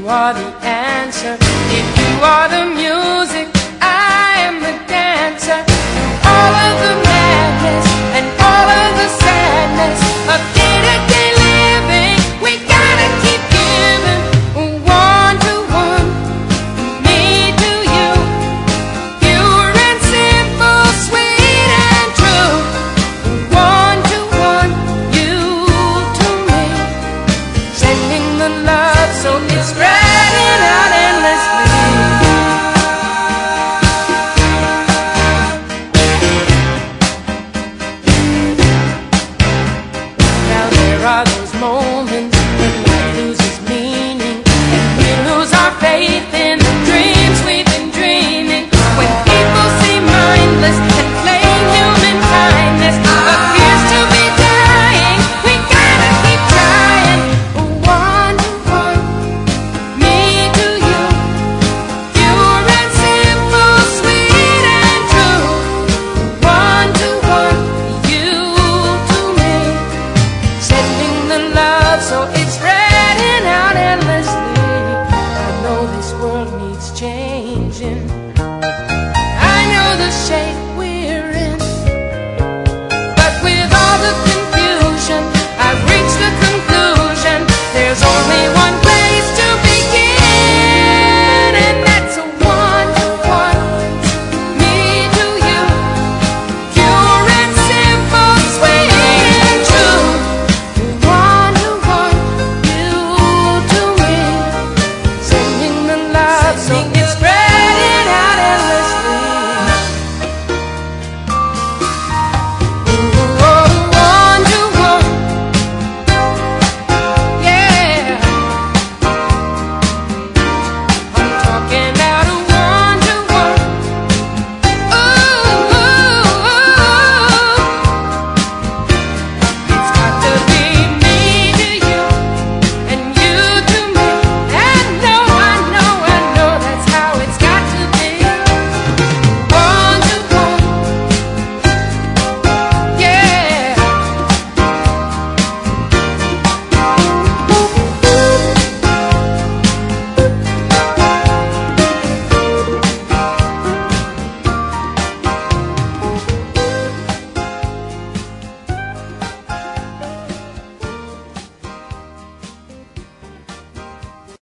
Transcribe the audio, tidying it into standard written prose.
are the answer. If you are the music, I am the dancer. All of the madness and all of the sadness of day-to-day living, we gotta keep giving. One to one, me to you, pure and simple, sweet and true. One to one, you to me, sending the love so it's spreading out endlessly. Now there are those moments